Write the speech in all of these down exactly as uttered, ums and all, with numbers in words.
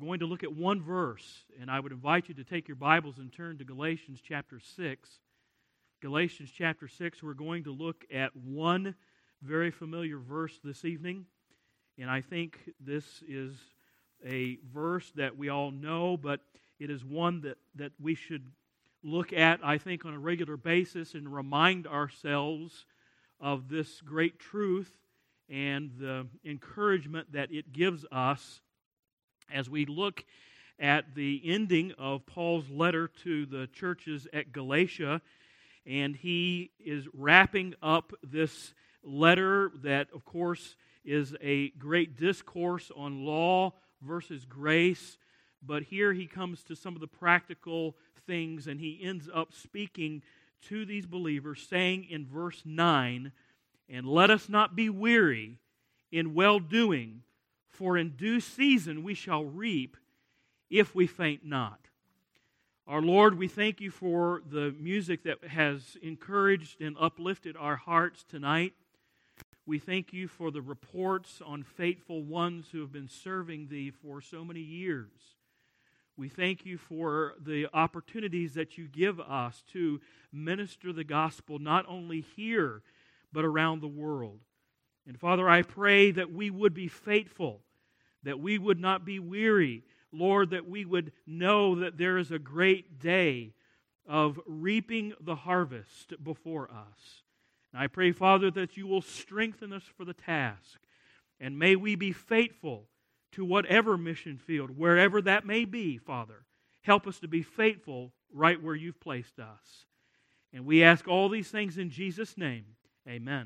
going to look at one verse, and I would invite you to take your Bibles and turn to Galatians chapter six. Galatians chapter six, we're going to look at one very familiar verse this evening, and I think this is a verse that we all know, but it is one that, that we should look at, I think, on a regular basis and remind ourselves of this great truth and the encouragement that it gives us as we look at the ending of Paul's letter to the churches at Galatia. And he is wrapping up this letter that, of course, is a great discourse on law versus grace. But here he comes to some of the practical things, and he ends up speaking to these believers, saying in verse nine, "And let us not be weary in well-doing, for in due season we shall reap if we faint not." Our Lord, we thank you for the music that has encouraged and uplifted our hearts tonight. We thank you for the reports on faithful ones who have been serving Thee for so many years. We thank you for the opportunities that you give us to minister the gospel not only here, but around the world. And Father, I pray that we would be faithful, that we would not be weary, Lord, that we would know that there is a great day of reaping the harvest before us. And I pray, Father, that you will strengthen us for the task. And may we be faithful to whatever mission field, wherever that may be, Father. Help us to be faithful right where you've placed us. And we ask all these things in Jesus' name. Amen.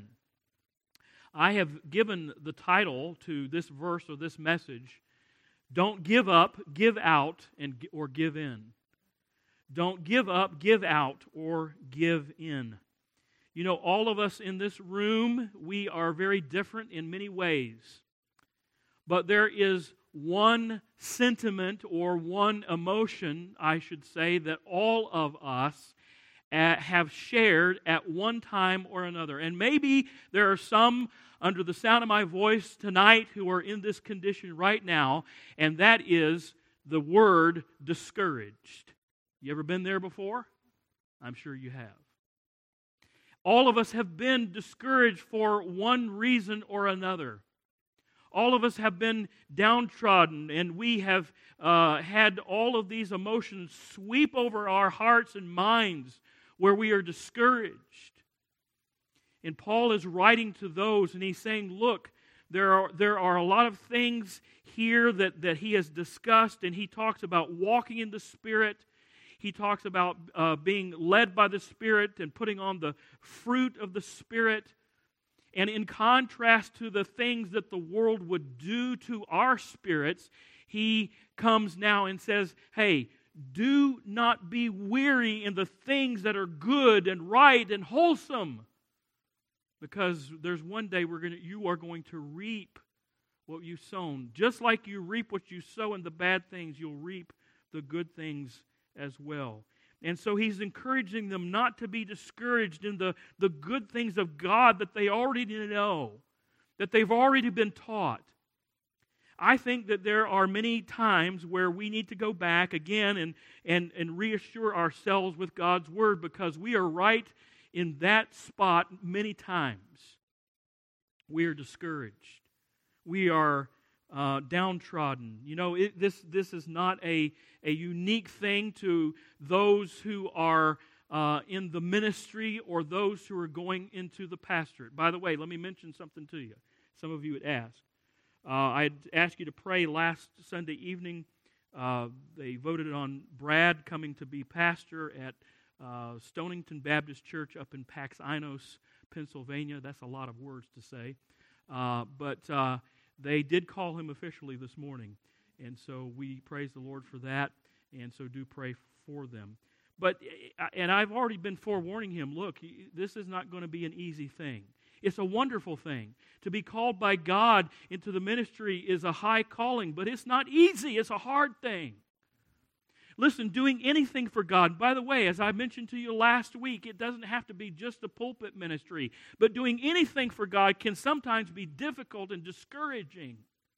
I have given the title to this verse or this message, "Don't give up, give out, and or give in." Don't give up, give out, or give in. You know, all of us in this room, we are very different in many ways. But there is one sentiment or one emotion, I should say, that all of us uh, have shared at one time or another. And maybe there are some under the sound of my voice tonight who are in this condition right now, and that is the word discouraged. You ever been there before? I'm sure you have. All of us have been discouraged for one reason or another. All of us have been downtrodden, and we have uh, had all of these emotions sweep over our hearts and minds where we are discouraged. And Paul is writing to those, and he's saying, look, there are, there are a lot of things here that, that he has discussed, and he talks about walking in the Spirit. He talks about uh, being led by the Spirit and putting on the fruit of the Spirit. And in contrast to the things that the world would do to our spirits, he comes now and says, hey, do not be weary in the things that are good and right and wholesome. Because there's one day we're going to, you are going to reap what you've sown. Just like you reap what you sow in the bad things, you'll reap the good things as well. And so he's encouraging them not to be discouraged in the, the good things of God that they already know, that they've already been taught. I think that there are many times where we need to go back again and, and, and reassure ourselves with God's Word, because we are right in that spot many times. We are discouraged. We are uh, downtrodden. You know, it, this, this is not a, a unique thing to those who are uh, in the ministry or those who are going into the pastorate. By the way, let me mention something to you. Some of you would ask. Uh, I'd asked you to pray last Sunday evening. Uh, they voted on Brad coming to be pastor at uh, Stonington Baptist Church up in Pax Inos, Pennsylvania. That's a lot of words to say. Uh, but uh, they did call him officially this morning. And so we praise the Lord for that, and so do pray for them. But, and I've already been forewarning him, look, this is not going to be an easy thing. It's a wonderful thing. To be called by God into the ministry is a high calling, but it's not easy. It's a hard thing. Listen, doing anything for God, by the way, as I mentioned to you last week, it doesn't have to be just a pulpit ministry, but doing anything for God can sometimes be difficult and discouraging.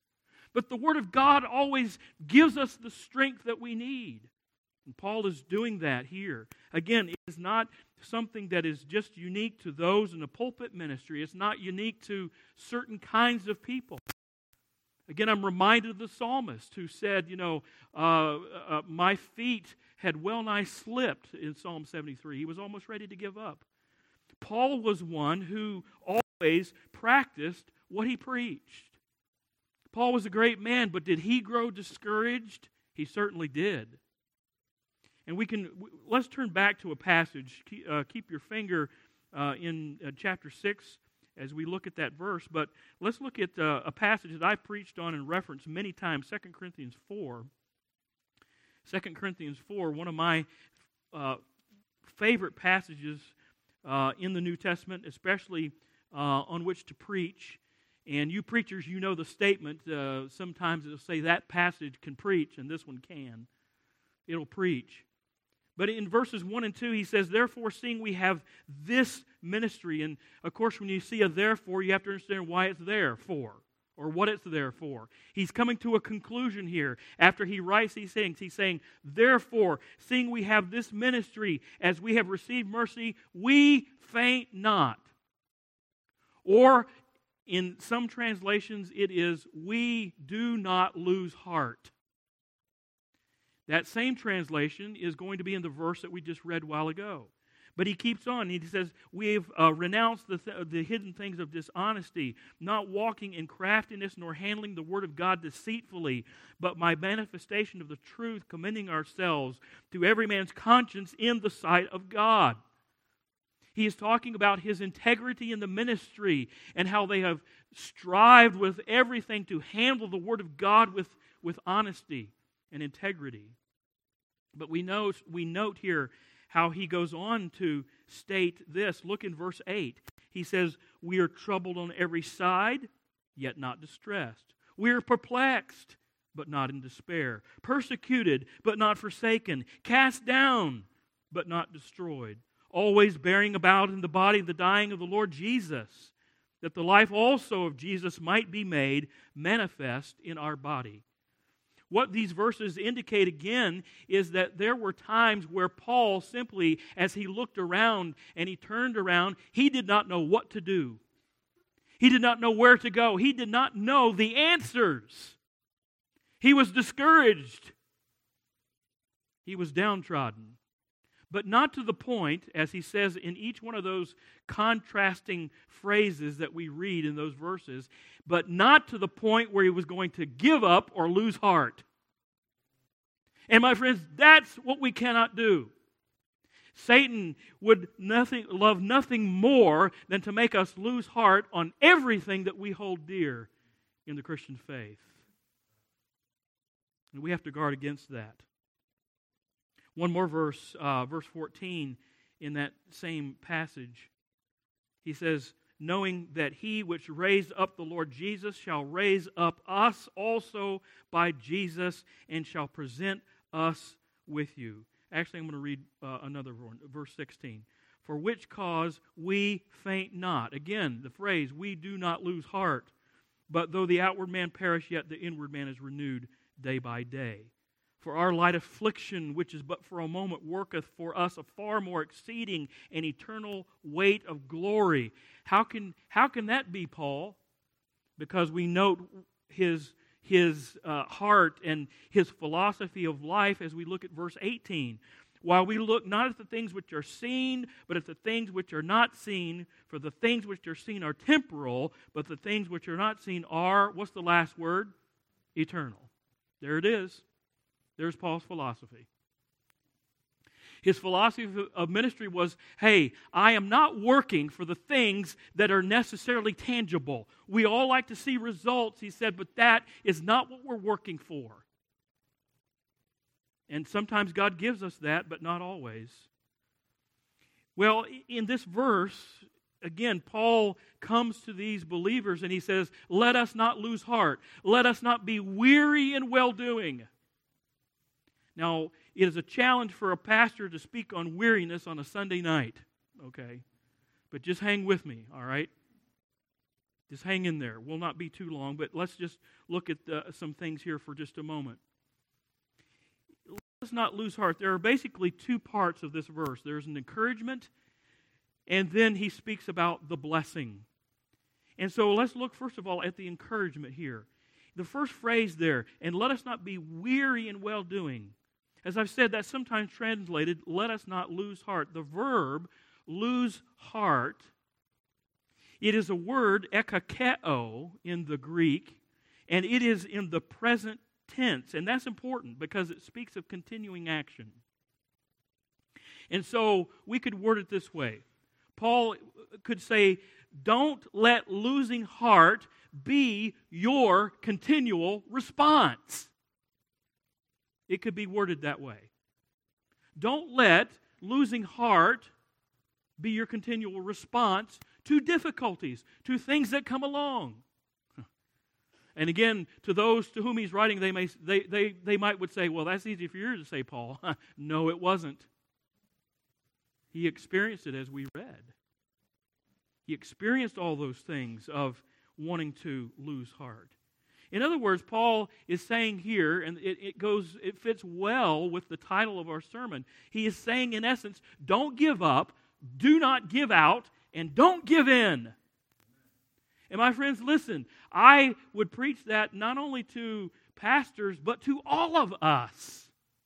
But the Word of God always gives us the strength that we need. And Paul is doing that here. Again, it is not something that is just unique to those in the pulpit ministry. It's not unique to certain kinds of people. Again, I'm reminded of the psalmist who said, you know, uh, uh, my feet had well nigh slipped in Psalm seventy-three. He was almost ready to give up. Paul was one who always practiced what he preached. Paul was a great man, but did he grow discouraged? He certainly did. And we can, let's turn back to a passage. Keep, uh, keep your finger uh, in uh, chapter six as we look at that verse. But let's look at uh, a passage that I've preached on and referenced many times, Second Corinthians four. Second Corinthians four, one of my uh, favorite passages uh, in the New Testament, especially uh, on which to preach. And you preachers, you know the statement. Uh, sometimes it'll say that passage can preach, and this one can. It'll preach. But in verses one and two, he says, therefore, seeing we have this ministry, and of course, when you see a therefore, you have to understand why it's there for, or what it's there for. He's coming to a conclusion here. After he writes these things, he's saying, therefore, seeing we have this ministry, as we have received mercy, we faint not. Or, in some translations, it is, we do not lose heart. That same translation is going to be in the verse that we just read a while ago. But he keeps on. He says, we've uh, renounced the, th- the hidden things of dishonesty, not walking in craftiness, nor handling the word of God deceitfully, but by manifestation of the truth, commending ourselves to every man's conscience in the sight of God. He is talking about his integrity in the ministry and how they have strived with everything to handle the Word of God with, with honesty and integrity. But we know, we note here how he goes on to state this. Look in verse eight. He says, we are troubled on every side, yet not distressed. We are perplexed, but not in despair. Persecuted, but not forsaken. Cast down, but not destroyed. Always bearing about in the body the dying of the Lord Jesus, that the life also of Jesus might be made manifest in our body. What these verses indicate again is that there were times where Paul simply, as he looked around and he turned around, he did not know what to do. He did not know where to go. He did not know the answers. He was discouraged. He was downtrodden. But not to the point, as he says in each one of those contrasting phrases that we read in those verses, but not to the point where he was going to give up or lose heart. And my friends, that's what we cannot do. Satan would nothing, love nothing more than to make us lose heart on everything that we hold dear in the Christian faith. And we have to guard against that. One more verse, uh, verse fourteen, in that same passage. He says, knowing that he which raised up the Lord Jesus shall raise up us also by Jesus and shall present us with you. Actually, I'm going to read uh, another one, verse sixteen. For which cause we faint not. Again, the phrase, we do not lose heart. But though the outward man perish, yet the inward man is renewed day by day. For our light affliction, which is but for a moment, worketh for us a far more exceeding and eternal weight of glory. How can, how can that be, Paul? Because we note his, his uh, heart and his philosophy of life as we look at verse eighteen. While we look not at the things which are seen, but at the things which are not seen, for the things which are seen are temporal, but the things which are not seen are, what's the last word? Eternal. There it is. There's Paul's philosophy. His philosophy of ministry was, hey, I am not working for the things that are necessarily tangible. We all like to see results, he said, but that is not what we're working for. And sometimes God gives us that, but not always. Well, in this verse, again, Paul comes to these believers and he says, let us not lose heart. Let us not be weary in well-doing. Now, it is a challenge for a pastor to speak on weariness on a Sunday night, okay? But just hang with me, all right? Just hang in there. We'll not be too long, but let's just look at uh, some things here for just a moment. Let's not lose heart. There are basically two parts of this verse. There's an encouragement, and then he speaks about the blessing. And so let's look first of all at the encouragement here. The first phrase there, and let us not be weary in well-doing. As I've said, that's sometimes translated, let us not lose heart. The verb, lose heart, it is a word, ekakeo, in the Greek, and it is in the present tense. And that's important because it speaks of continuing action. And so we could word it this way. Paul could say, don't let losing heart be your continual response. It could be worded that way. Don't let losing heart be your continual response to difficulties, to things that come along. And again, to those to whom he's writing, they may they they they might would say, well, that's easy for you to say, Paul. No, it wasn't. He experienced it as we read. He experienced all those things of wanting to lose heart. In other words, Paul is saying here, and it, it goes, it fits well with the title of our sermon. He is saying, in essence, don't give up, do not give out, and don't give in. And my friends, listen, I would preach that not only to pastors, but to all of us.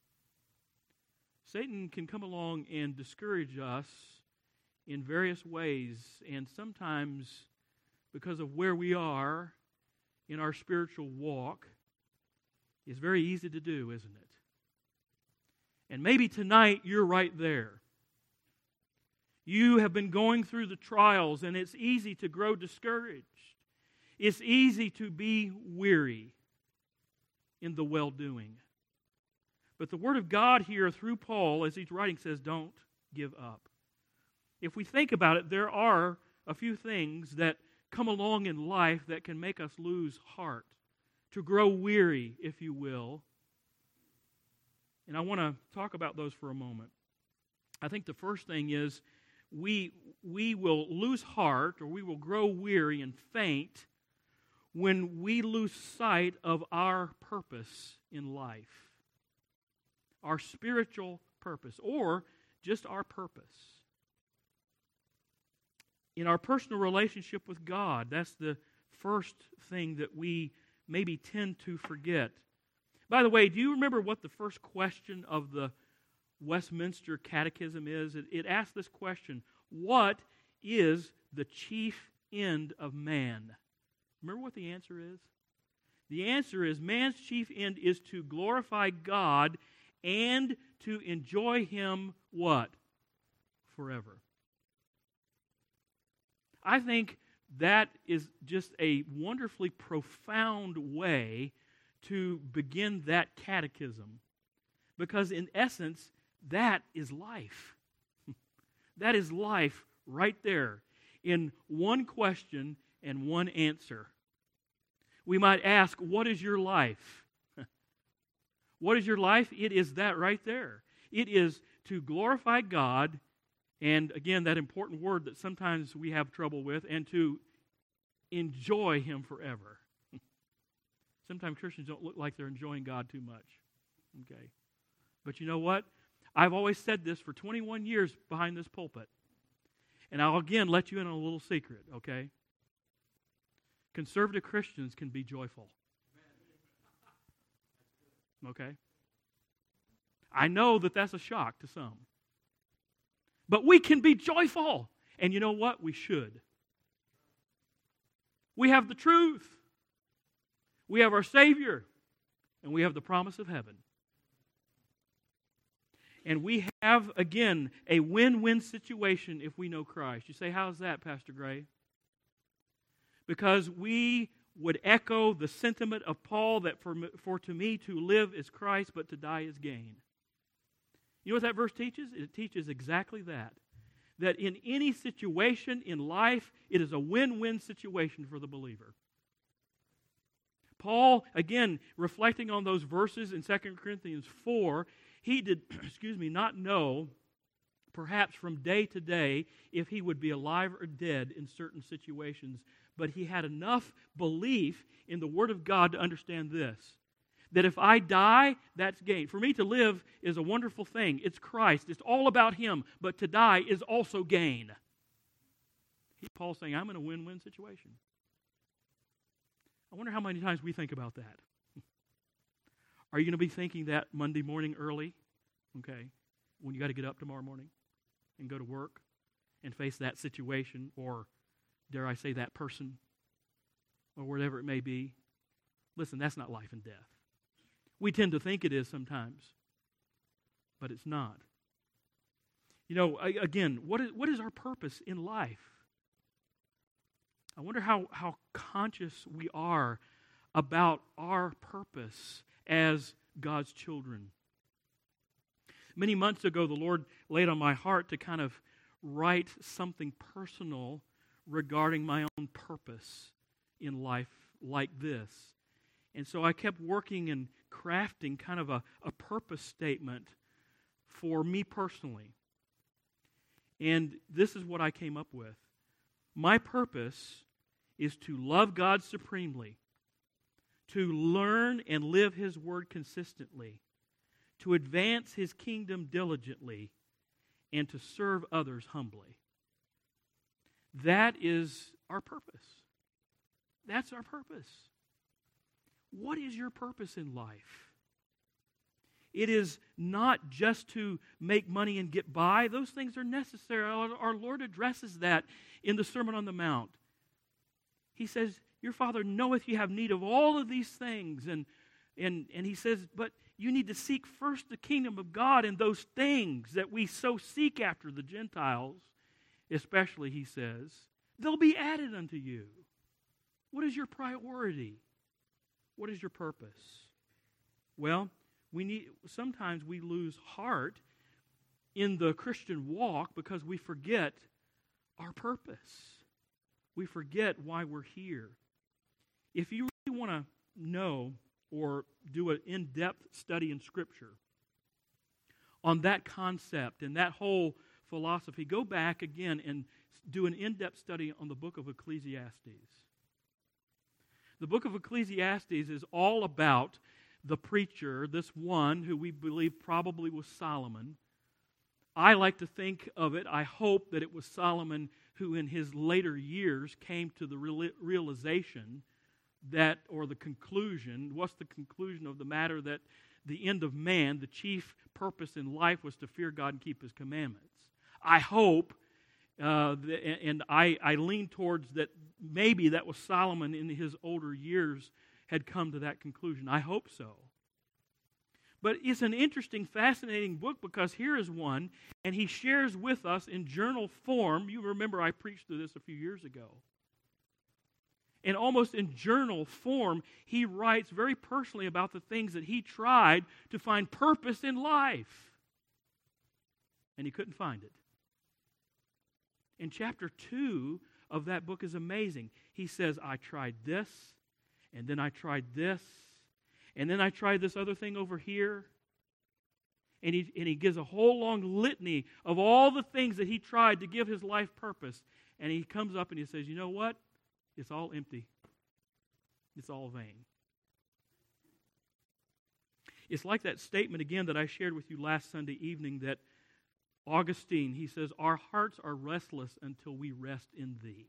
Satan can come along and discourage us in various ways, and sometimes because of where we are in our spiritual walk, it's very easy to do, isn't it? And maybe tonight you're right there. You have been going through the trials, and it's easy to grow discouraged. It's easy to be weary in the well-doing. But the Word of God here through Paul, as he's writing, says, don't give up. If we think about it, there are a few things that come along in life that can make us lose heart, to grow weary, if you will. And I want to talk about those for a moment. I think the first thing is we, we will lose heart, or we will grow weary and faint when we lose sight of our purpose in life. Our spiritual purpose, or just our purpose. In our personal relationship with God, that's the first thing that we maybe tend to forget. By the way, do you remember what the first question of the Westminster Catechism is? It, it asks this question, what is the chief end of man? Remember what the answer is? The answer is man's chief end is to glorify God and to enjoy Him what? Forever. I think that is just a wonderfully profound way to begin that catechism. Because in essence, that is life. That is life right there in one question and one answer. We might ask, what is your life? What is your life? It is that right there. It is to glorify God, and again, that important word that sometimes we have trouble with, and to enjoy Him forever. Sometimes Christians don't look like they're enjoying God too much. Okay. But you know what? I've always said this for twenty-one years behind this pulpit. And I'll again let you in on a little secret, okay? Conservative Christians can be joyful. Okay? I know that that's a shock to some. But we can be joyful. And you know what? We should. We have the truth. We have our Savior. And we have the promise of heaven. And we have, again, a win-win situation if we know Christ. You say, how's that, Pastor Gray? Because we would echo the sentiment of Paul that for, for to me to live is Christ, but to die is gain. You know what that verse teaches? It teaches exactly that. That in any situation in life, it is a win-win situation for the believer. Paul, again, reflecting on those verses in Second Corinthians four, he did, excuse me, not know, perhaps from day to day, if he would be alive or dead in certain situations. but he had enough belief in the Word of God to understand this, that if I die, that's gain. For me to live is a wonderful thing. It's Christ. It's all about Him. But to die is also gain. Paul's saying, I'm in a win-win situation. I wonder how many times we think about that. Are you going to be thinking that Monday morning early? Okay, when you got to get up tomorrow morning and go to work and face that situation, or dare I say that person, or whatever it may be. Listen, that's not life and death. We tend to think it is sometimes, but it's not. You know, again, what is, what is our purpose in life? I wonder how, how conscious we are about our purpose as God's children. Many months ago, the Lord laid on my heart to kind of write something personal regarding my own purpose in life like this. And so I kept working and crafting kind of a, a purpose statement for me personally. And this is what I came up with. My purpose is to love God supremely, to learn and live His Word consistently, to advance His kingdom diligently, and to serve others humbly. That is our purpose. That's our purpose. What is your purpose in life? It is not just to make money and get by. Those things are necessary. Our Lord addresses that in the Sermon on the Mount. He says, your Father knoweth you have need of all of these things. And, and, and He says, but you need to seek first the kingdom of God, and those things that we so seek after, the Gentiles, especially, He says, they'll be added unto you. What is your priority? What is your purpose? Well, we need sometimes we lose heart in the Christian walk because we forget our purpose. We forget why we're here. If you really want to know or do an in-depth study in Scripture on that concept and that whole philosophy, go back again and do an in-depth study on the book of Ecclesiastes. The book of Ecclesiastes is all about the preacher, this one who we believe probably was Solomon. I like to think of it, I hope that it was Solomon who in his later years came to the realization that, or the conclusion, what's the conclusion of the matter, that the end of man, the chief purpose in life was to fear God and keep His commandments. I hope, uh, and I, I lean towards that maybe that was Solomon in his older years had come to that conclusion. I hope so. But it's an interesting, fascinating book because here is one, and he shares with us in journal form. You remember I preached through this a few years ago. And almost in journal form, he writes very personally about the things that he tried to find purpose in life. And he couldn't find it. And chapter two of that book is amazing. He says, I tried this, and then I tried this, and then I tried this other thing over here. And he, and he gives a whole long litany of all the things that he tried to give his life purpose. And he comes up and he says, you know what? It's all empty. It's all vain. It's like that statement again that I shared with you last Sunday evening that Augustine, he says, our hearts are restless until we rest in Thee.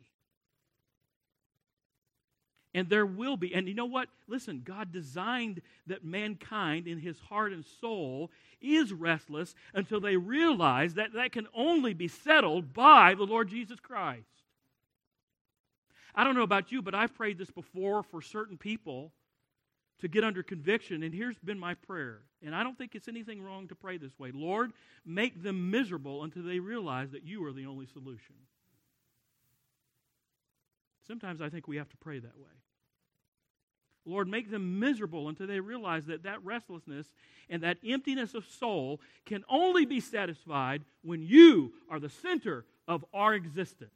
And there will be, and you know what? Listen, God designed that mankind in his heart and soul is restless until they realize that that can only be settled by the Lord Jesus Christ. I don't know about you, but I've prayed this before for certain people to get under conviction, and here's been my prayer. And I don't think it's anything wrong to pray this way. Lord, make them miserable until they realize that You are the only solution. Sometimes I think we have to pray that way. Lord, make them miserable until they realize that that restlessness and that emptiness of soul can only be satisfied when You are the center of our existence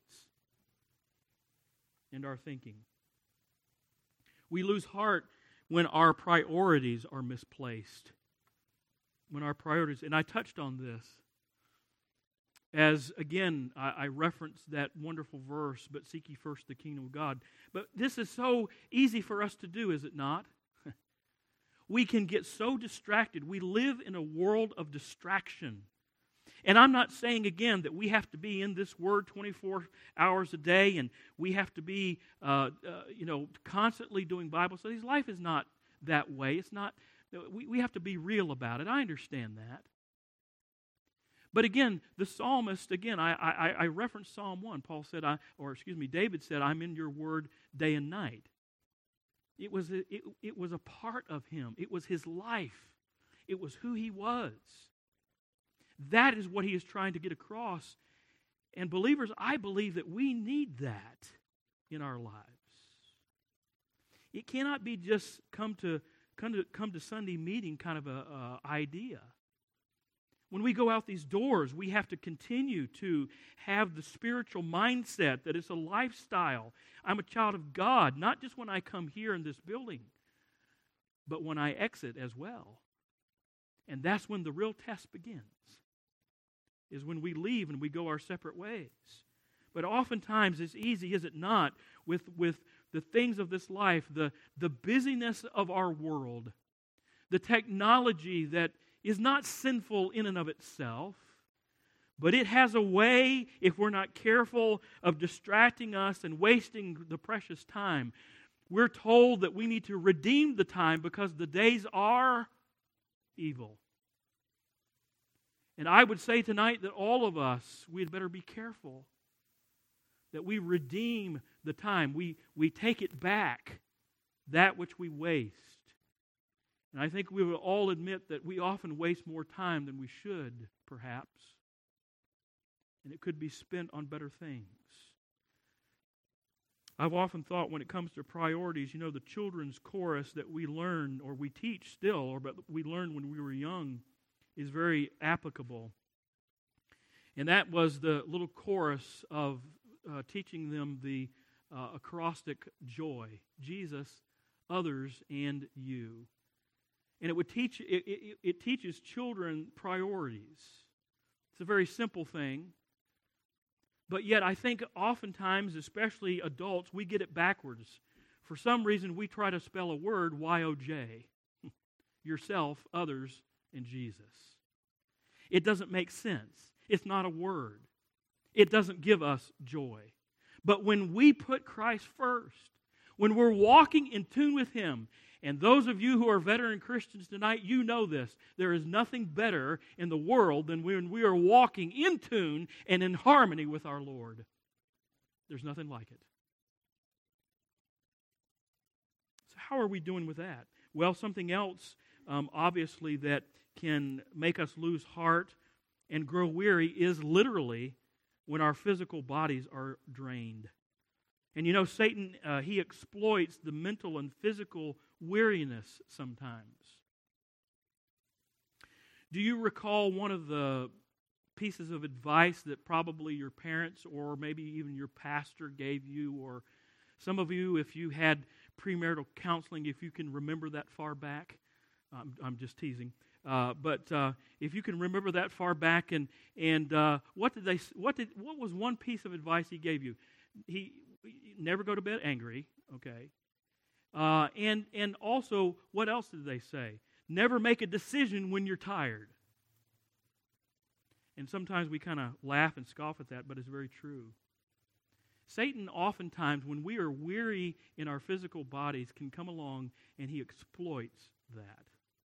and our thinking. We lose heart when our priorities are misplaced. When our priorities, and I touched on this. As, again, I, I referenced that wonderful verse, but seek ye first the kingdom of God. But this is so easy for us to do, is it not? We can get so distracted. We live in a world of distraction. And I'm not saying, again, that we have to be in this Word twenty-four hours a day and we have to be, uh, uh, you know, constantly doing Bible studies. Life is not that way. It's not, we, we have to be real about it. I understand that. But again, the psalmist, again, I, I, I referenced Psalm one. Paul said, I, or excuse me, David said, I'm in your Word day and night. It was a, it, it was a part of him. It was his life. It was who he was. That is what he is trying to get across. And believers, I believe that we need that in our lives. It cannot be just come to come to come to Sunday meeting kind of a, a idea. When we go out these doors, we have to continue to have the spiritual mindset that it's a lifestyle. I'm a child of God, not just when I come here in this building, but when I exit as well. And that's when the real test begins, is when we leave and we go our separate ways. But oftentimes it's easy, is it not, with, with the things of this life, the, the busyness of our world, the technology that is not sinful in and of itself, but it has a way, if we're not careful, of distracting us and wasting the precious time. We're told that we need to redeem the time because the days are evil. And I would say tonight that all of us, we'd better be careful that we redeem the time. We, we take it back, that which we waste. And I think we will all admit that we often waste more time than we should, perhaps. And it could be spent on better things. I've often thought when it comes to priorities, you know, the children's chorus that we learn, or we teach still, or but we learned when we were young, is very applicable. And that was the little chorus of uh, teaching them the uh, acrostic joy. Jesus, others, and you. And it would teach. It, it, it teaches children priorities. It's a very simple thing. But yet I think oftentimes, especially adults, we get it backwards. For some reason, we try to spell a word, Y O J. Yourself, others, and Jesus. It doesn't make sense. It's not a word. It doesn't give us joy. But when we put Christ first, when we're walking in tune with Him, and those of you who are veteran Christians tonight, you know this. There is nothing better in the world than when we are walking in tune and in harmony with our Lord. There's nothing like it. So how are we doing with that? Well, something else, um, obviously, that can make us lose heart and grow weary is literally when our physical bodies are drained. And you know, Satan, uh, he exploits the mental and physical weariness sometimes. Do you recall one of the pieces of advice that probably your parents or maybe even your pastor gave you, or some of you, if you had premarital counseling, if you can remember that far back? I'm, I'm just teasing. Uh, but uh, if you can remember that far back, and and uh, what did they? What did? What was one piece of advice he gave you? He never go to bed angry. Okay. Uh, and and also, what else did they say? Never make a decision when you're tired. And sometimes we kind of laugh and scoff at that, but it's very true. Satan oftentimes, when we are weary in our physical bodies, can come along and he exploits that.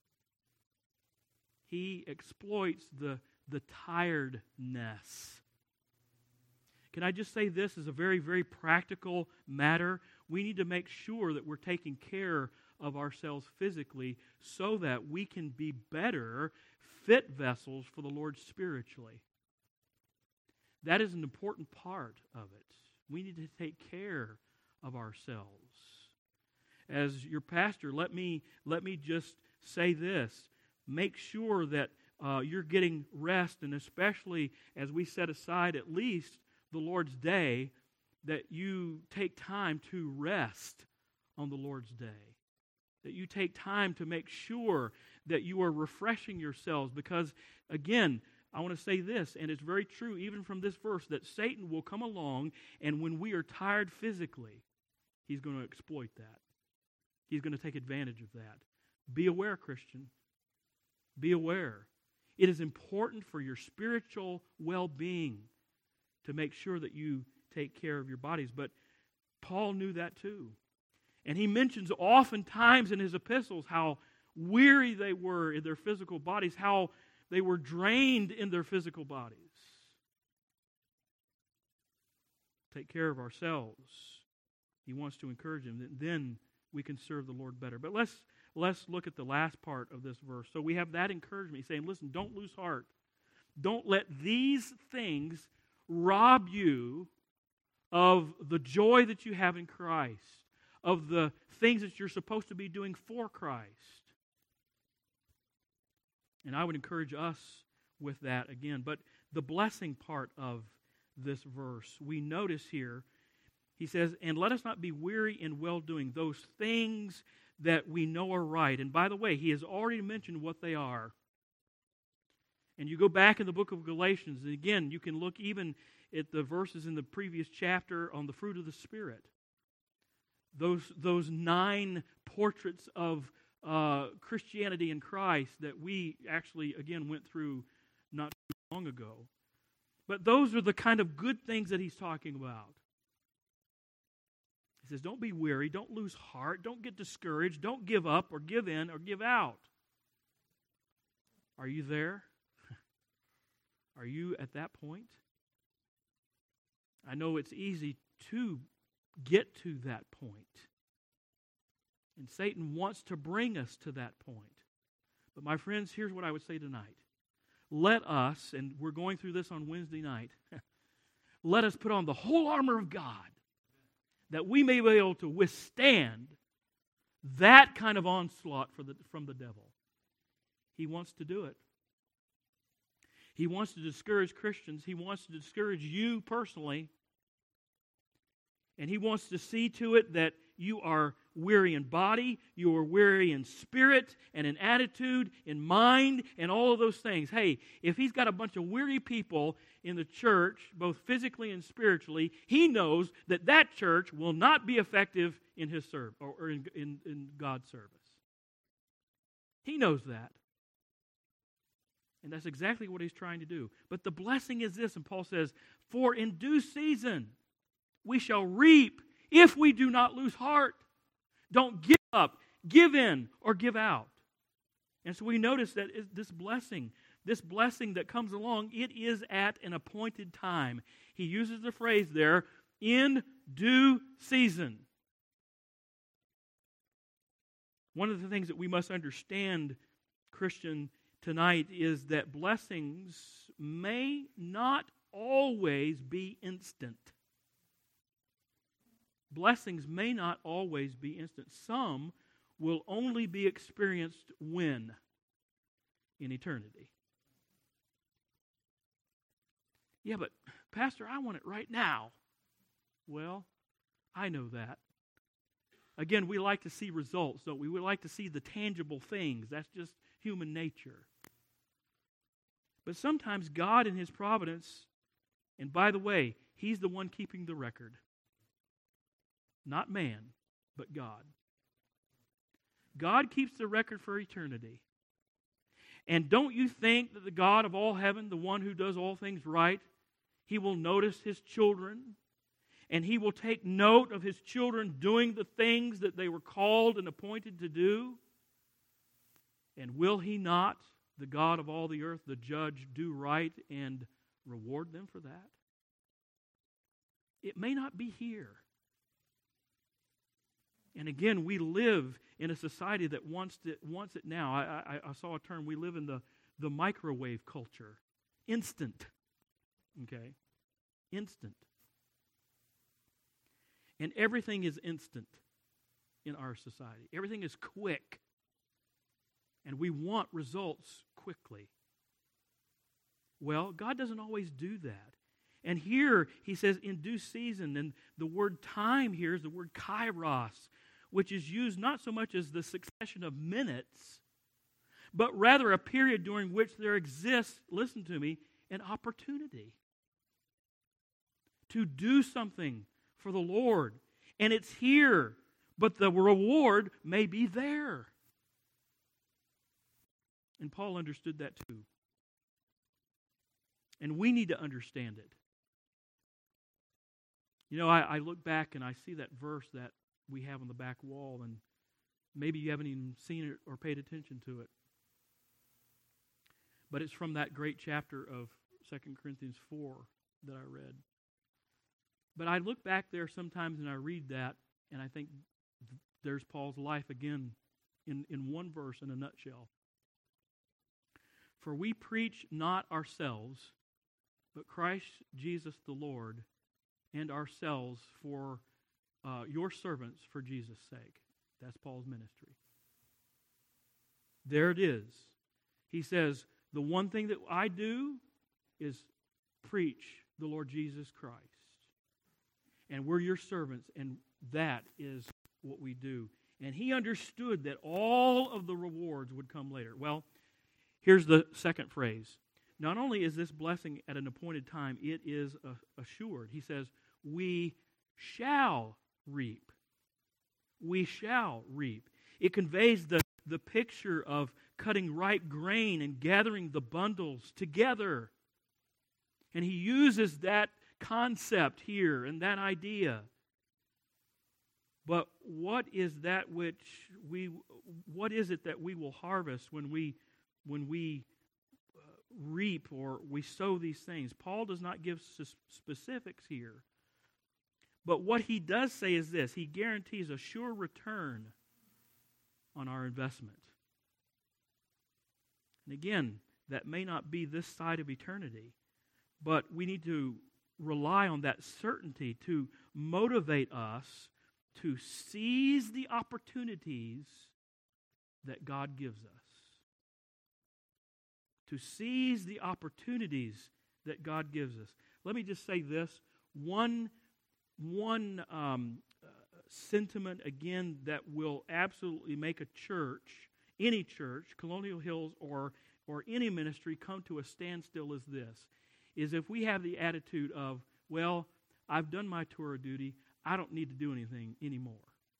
He exploits the, the tiredness. Can I just say this is a very, very practical matter? We need to make sure that we're taking care of ourselves physically so that we can be better, fit vessels for the Lord spiritually. That is an important part of it. We need to take care of ourselves. As your pastor, let me, let me just say this. Make sure that uh, you're getting rest, and especially as we set aside at least the Lord's Day, that you take time to rest on the Lord's Day. That you take time to make sure that you are refreshing yourselves, because, again, I want to say this, and it's very true even from this verse, that Satan will come along, and when we are tired physically, he's going to exploit that. He's going to take advantage of that. Be aware, Christian. Be aware. It is important for your spiritual well-being to make sure that you take care of your bodies. But Paul knew that too. And he mentions oftentimes in his epistles how weary they were in their physical bodies, how they were drained in their physical bodies. Take care of ourselves. He wants to encourage them. Then we can serve the Lord better. But let's let's look at the last part of this verse. So we have that encouragement. He's saying, listen, don't lose heart. Don't let these things rob you of the joy that you have in Christ, of the things that you're supposed to be doing for Christ. And I would encourage us with that again. But the blessing part of this verse, we notice here, he says, and let us not be weary in well-doing, those things that we know are right. And by the way, he has already mentioned what they are. And you go back in the book of Galatians, and again, you can look even at the verses in the previous chapter on the fruit of the Spirit. Those, those nine portraits of uh, Christianity in Christ that we actually, again, went through not too long ago. But those are the kind of good things that he's talking about. He says, don't be weary, don't lose heart, don't get discouraged, don't give up or give in or give out. Are you there? Are you at that point? I know it's easy to get to that point. And Satan wants to bring us to that point. But my friends, here's what I would say tonight. Let us, and we're going through this on Wednesday night, let us put on the whole armor of God that we may be able to withstand that kind of onslaught for the, from the devil. He wants to do it. He wants to discourage Christians. He wants to discourage you personally. And he wants to see to it that you are weary in body, you are weary in spirit, and in attitude, in mind, and all of those things. Hey, if he's got a bunch of weary people in the church, both physically and spiritually, he knows that that church will not be effective in his service or in, in, in God's service. He knows that. And that's exactly what he's trying to do. But the blessing is this, and Paul says, for in due season we shall reap if we do not lose heart. Don't give up, give in, or give out. And so we notice that this blessing, this blessing that comes along, it is at an appointed time. He uses the phrase there, in due season. One of the things that we must understand, Christian, tonight is that blessings may not always be instant. Blessings may not always be instant. Some will only be experienced when? In eternity. Yeah, but Pastor, I want it right now. Well, I know that. Again, we like to see results, don't we? We like to see the tangible things. That's just human nature. But sometimes God in His providence, and by the way, He's the one keeping the record. Not man, but God. God keeps the record for eternity. And don't you think that the God of all heaven, the one who does all things right, He will notice His children, and He will take note of His children doing the things that they were called and appointed to do? And will He not, the God of all the earth, the judge, do right and reward them for that? It may not be here. And again, we live in a society that wants it, wants it now. I, I, I saw a term, we live in the, the microwave culture. Instant. Okay? Instant. And everything is instant in our society. Everything is quick. And we want results quickly. Well, God doesn't always do that. And here, he says, in due season, and the word time here is the word kairos, which is used not so much as the succession of minutes, but rather a period during which there exists, listen to me, an opportunity to do something for the Lord. And it's here, but the reward may be there. And Paul understood that too. And we need to understand it. You know, I, I look back and I see that verse that we have on the back wall, and maybe you haven't even seen it or paid attention to it. But it's from that great chapter of Second Corinthians four that I read. But I look back there sometimes and I read that, and I think there's Paul's life again in, in one verse in a nutshell. For we preach not ourselves, but Christ Jesus the Lord, and ourselves for uh, your servants for Jesus' sake. That's Paul's ministry. There it is. He says, the one thing that I do is preach the Lord Jesus Christ. And we're your servants, and that is what we do. And he understood that all of the rewards would come later. Well, here's the second phrase. Not only is this blessing at an appointed time, it is assured. He says, we shall reap. We shall reap. It conveys the, the picture of cutting ripe grain and gathering the bundles together. And he uses that concept here and that idea. But what is that which we what is it that we will harvest when we when we uh, reap or we sow these things? Paul does not give specifics here. But what he does say is this: he guarantees a sure return on our investment. And again, that may not be this side of eternity, but we need to rely on that certainty to motivate us to seize the opportunities that God gives us. To seize the opportunities that God gives us. Let me just say this. One, one um, uh, sentiment, again, that will absolutely make a church, any church, Colonial Hills or, or any ministry, come to a standstill is this. Is if we have the attitude of, well, I've done my tour of duty, I don't need to do anything anymore.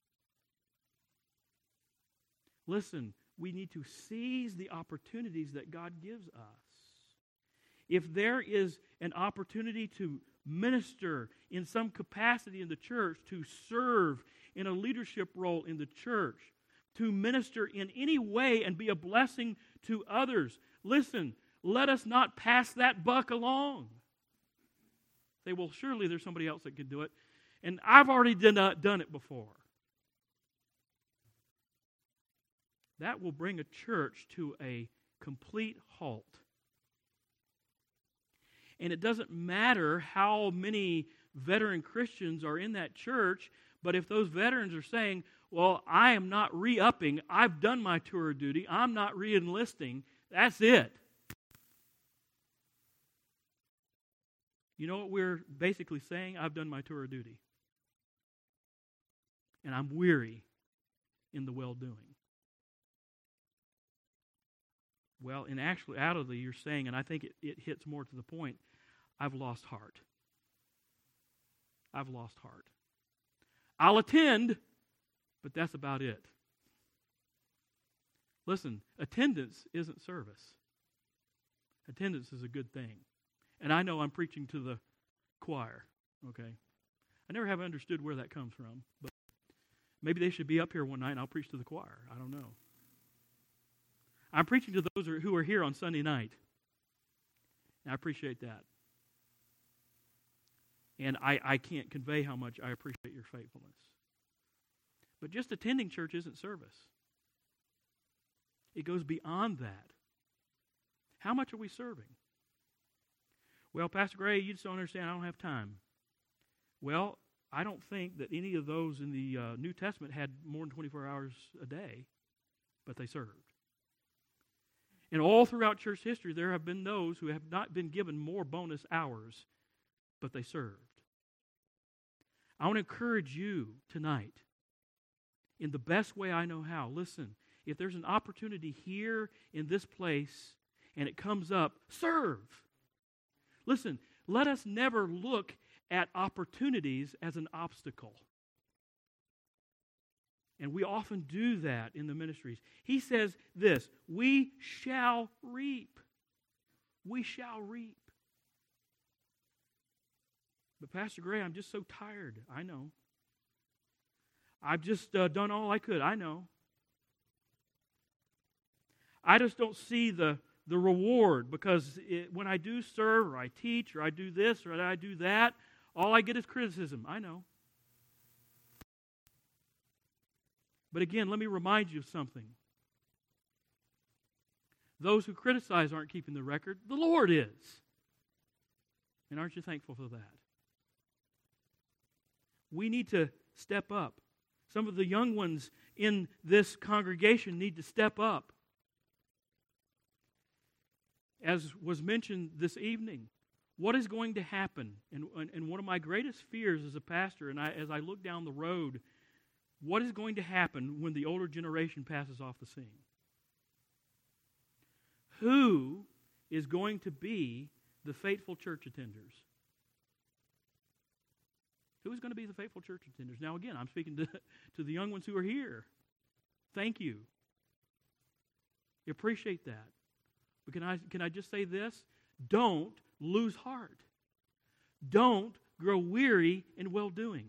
Listen, we need to seize the opportunities that God gives us. If there is an opportunity to minister in some capacity in the church, to serve in a leadership role in the church, to minister in any way and be a blessing to others, listen, let us not pass that buck along. Say, well, surely there's somebody else that could do it. And I've already done, uh, done it before. That will bring a church to a complete halt. And it doesn't matter how many veteran Christians are in that church, but if those veterans are saying, well, I am not re-upping, I've done my tour of duty, I'm not re-enlisting, that's it. You know what we're basically saying? I've done my tour of duty. And I'm weary in the well-doing. Well, in actuality, you're saying, and I think it, it hits more to the point, I've lost heart. I've lost heart. I'll attend, but that's about it. Listen, attendance isn't service. Attendance is a good thing. And I know I'm preaching to the choir, okay? I never have understood where that comes from, but maybe they should be up here one night and I'll preach to the choir. I don't know. I'm preaching to those who are here on Sunday night. And I appreciate that. And I, I can't convey how much I appreciate your faithfulness. But just attending church isn't service. It goes beyond that. How much are we serving? Well, Pastor Gray, you just don't understand. I don't have time. Well, I don't think that any of those in the uh, New Testament had more than twenty-four hours a day, but they served. And all throughout church history, there have been those who have not been given more bonus hours, but they served. I want to encourage you tonight, in the best way I know how, listen, if there's an opportunity here in this place and it comes up, serve. Listen, let us never look at opportunities as an obstacle. And we often do that in the ministries. He says this, we shall reap. We shall reap. But Pastor Gray, I'm just so tired. I know. I've just uh, done all I could. I know. I just don't see the, the reward because it, when I do serve or I teach or I do this or I do that, all I get is criticism. I know. But again, let me remind you of something. Those who criticize aren't keeping the record. The Lord is. And aren't you thankful for that? We need to step up. Some of the young ones in this congregation need to step up. As was mentioned this evening, what is going to happen? And, and one of my greatest fears as a pastor, and I, as I look down the road, what is going to happen when the older generation passes off the scene? Who is going to be the faithful church attenders? Who is going to be the faithful church attenders? Now again, I'm speaking to, to the young ones who are here. Thank you. I appreciate that. But can I, can I just say this? Don't lose heart. Don't grow weary in well-doing.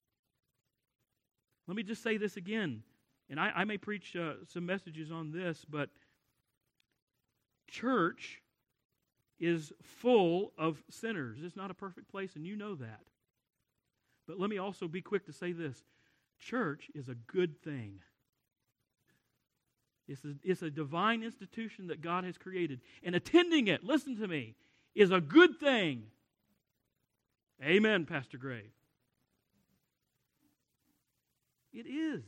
Let me just say this again, and I, I may preach uh, some messages on this, but church is full of sinners. It's not a perfect place, and you know that. But let me also be quick to say this. Church is a good thing. It's a, it's a divine institution that God has created. And attending it, listen to me, is a good thing. Amen, Pastor Gray. It is.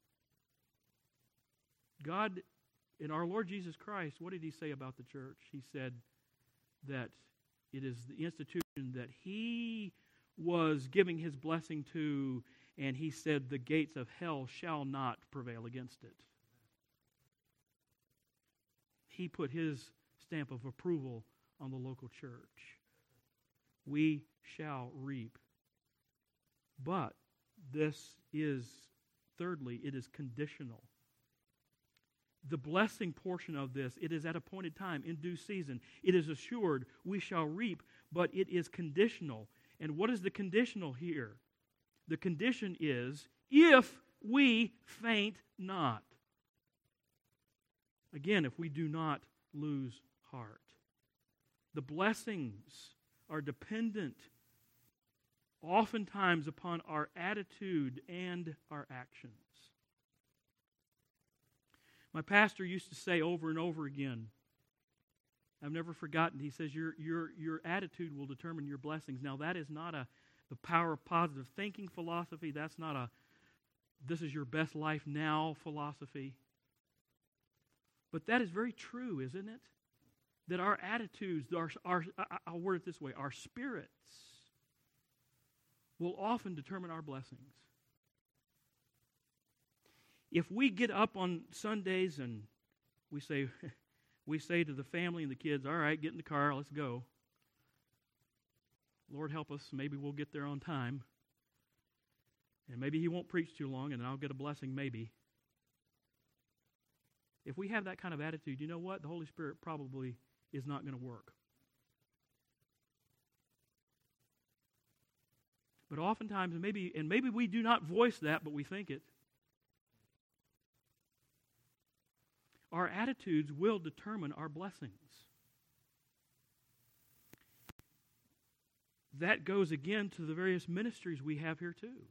God, in our Lord Jesus Christ, what did He say about the church? He said that it is the institution that He was giving His blessing to, and He said the gates of hell shall not prevail against it. He put His stamp of approval on the local church. We shall reap. But this is, thirdly, it is conditional. The blessing portion of this, it is at appointed time, in due season. It is assured, we shall reap, but it is conditional. And what is the conditional here? The condition is, if we faint not. Again, if we do not lose heart. The blessings are dependent oftentimes upon our attitude and our actions. My pastor used to say over and over again, I've never forgotten, he says, your, your, your attitude will determine your blessings. Now that is not a the power of positive thinking philosophy. That's not a this is your best life now philosophy. But that is very true, isn't it? That our attitudes, our, our, I'll word it this way, our spirits will often determine our blessings. If we get up on Sundays and we say, we say to the family and the kids, all right, get in the car, let's go. Lord help us, maybe we'll get there on time. And maybe He won't preach too long and I'll get a blessing maybe. If we have that kind of attitude, you know what? The Holy Spirit probably is not going to work. But oftentimes, maybe, and maybe we do not voice that, but we think it. Our attitudes will determine our blessings. That goes again to the various ministries we have here too.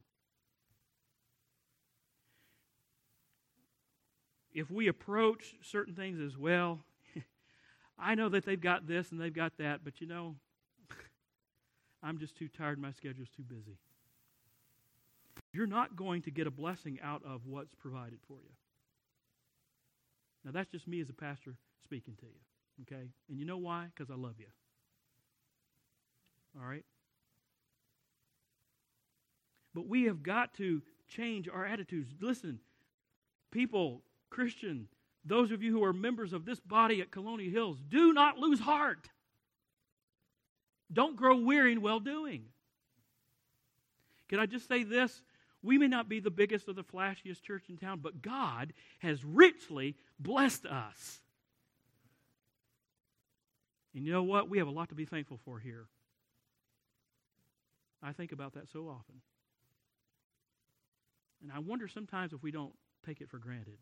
If we approach certain things as well, I know that they've got this and they've got that, but you know, I'm just too tired, my schedule's too busy. You're not going to get a blessing out of what's provided for you. Now that's just me as a pastor speaking to you, okay? And you know why? Because I love you. All right? But we have got to change our attitudes. Listen, people Christian, those of you who are members of this body at Colonial Hills, do not lose heart. Don't grow weary in well-doing. Can I just say this? We may not be the biggest or the flashiest church in town, but God has richly blessed us. And you know what? We have a lot to be thankful for here. I think about that so often. And I wonder sometimes if we don't take it for granted.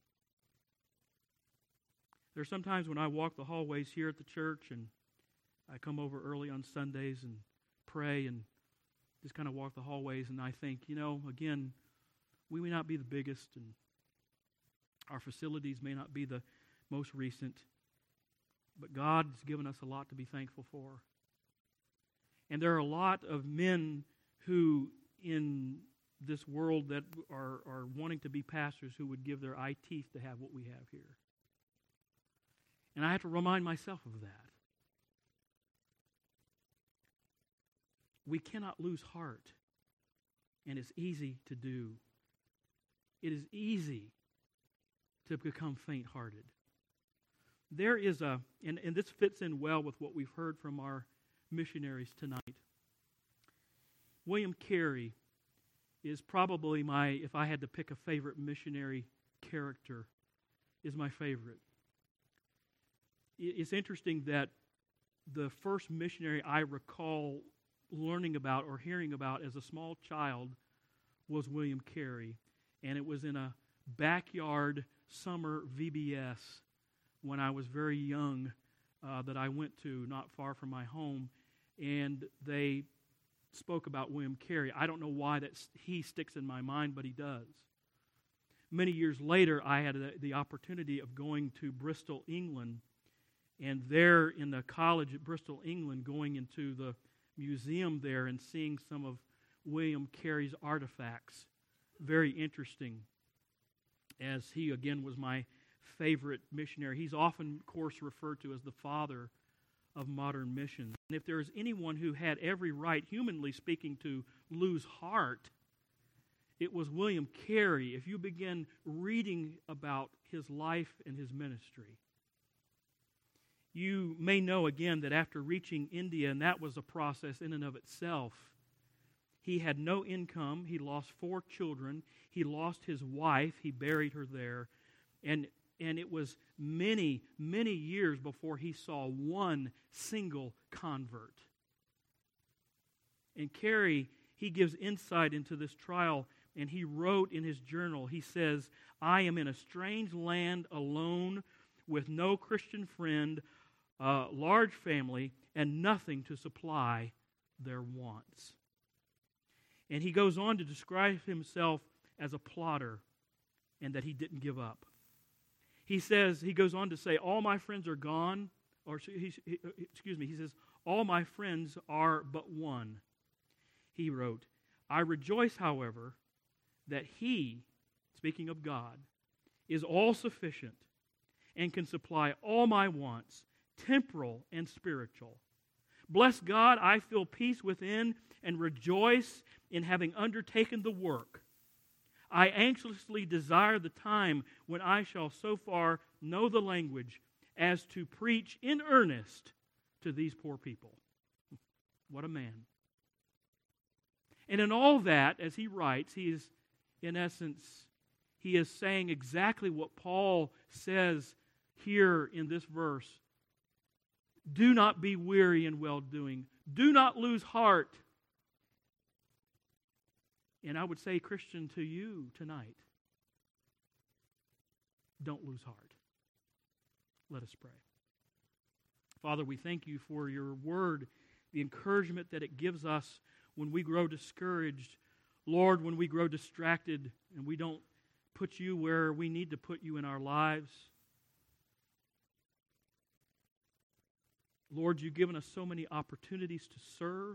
There are sometimes when I walk the hallways here at the church and I come over early on Sundays and pray and just kind of walk the hallways and I think, you know, again, we may not be the biggest and our facilities may not be the most recent, but God's given us a lot to be thankful for. And there are a lot of men who in this world that are, are wanting to be pastors who would give their eye teeth to have what we have here. And I have to remind myself of that. We cannot lose heart, and it's easy to do. It is easy to become faint-hearted. There is a, and, and this fits in well with what we've heard from our missionaries tonight. William Carey is probably my, if I had to pick a favorite missionary character, is my favorite. It's interesting that the first missionary I recall learning about or hearing about as a small child was William Carey. And it was in a backyard summer V B S when I was very young uh, that I went to not far from my home. And they spoke about William Carey. I don't know why that he sticks in my mind, but he does. Many years later, I had a, the opportunity of going to Bristol, England. And there in the college at Bristol, England, going into the museum there and seeing some of William Carey's artifacts. Very interesting, as he, again, was my favorite missionary. He's often, of course, referred to as the father of modern missions. And if there is anyone who had every right, humanly speaking, to lose heart, it was William Carey, if you begin reading about his life and his ministry. You may know, again, that after reaching India, and that was a process in and of itself, he had no income. He lost four children. He lost his wife. He buried her there. And, and it was many, many years before he saw one single convert. And Carey, he gives insight into this trial, and he wrote in his journal, he says, "I am in a strange land alone with no Christian friend, a large family, and nothing to supply their wants." And he goes on to describe himself as a plotter and that he didn't give up. He says, he goes on to say, all my friends are gone, or he, he, excuse me, he says, all my friends are but one. He wrote, I rejoice, however, that he, speaking of God, is all sufficient and can supply all my wants, temporal and spiritual. Bless God, I feel peace within and rejoice in having undertaken the work. I anxiously desire the time when I shall so far know the language as to preach in earnest to these poor people. What a man. And in all that, as he writes, he is, in essence, he is saying exactly what Paul says here in this verse. Do not be weary in well-doing. Do not lose heart. And I would say, Christian, to you tonight, don't lose heart. Let us pray. Father, we thank you for your word, the encouragement that it gives us when we grow discouraged. Lord, when we grow distracted and we don't put you where we need to put you in our lives. Lord, you've given us so many opportunities to serve.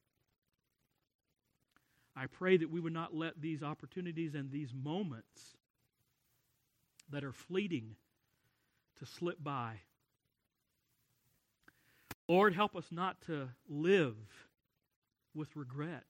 I pray that we would not let these opportunities and these moments that are fleeting to slip by. Lord, help us not to live with regret,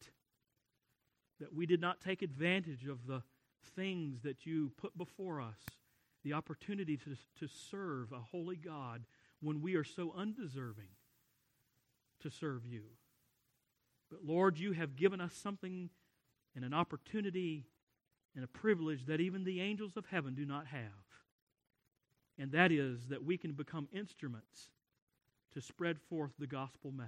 that we did not take advantage of the things that you put before us the opportunity to, to serve a holy God when we are so undeserving to serve you. But Lord, you have given us something and an opportunity and a privilege that even the angels of heaven do not have. And that is that we can become instruments to spread forth the gospel message.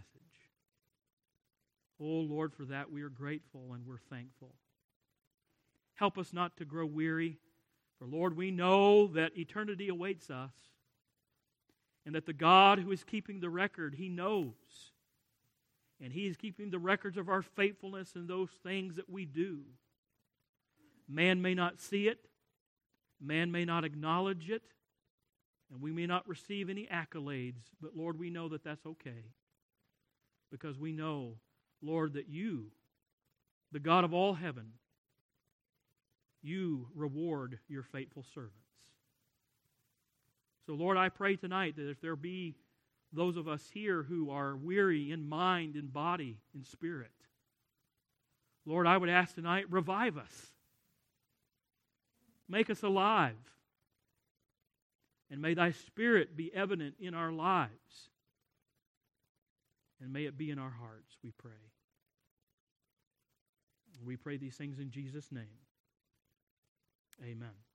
Oh Lord, for that we are grateful and we're thankful. Help us not to grow weary, for Lord, we know that eternity awaits us, and that the God who is keeping the record, He knows. And He is keeping the records of our faithfulness and those things that we do. Man may not see it, man may not acknowledge it, and we may not receive any accolades, but Lord, we know that that's okay. Because we know, Lord, that you, the God of all heaven, you reward your faithful servants. So Lord, I pray tonight that if there be those of us here who are weary in mind, in body, in spirit, Lord, I would ask tonight, revive us. Make us alive. And may Thy Spirit be evident in our lives. And may it be in our hearts, we pray. We pray these things in Jesus' name. Amen.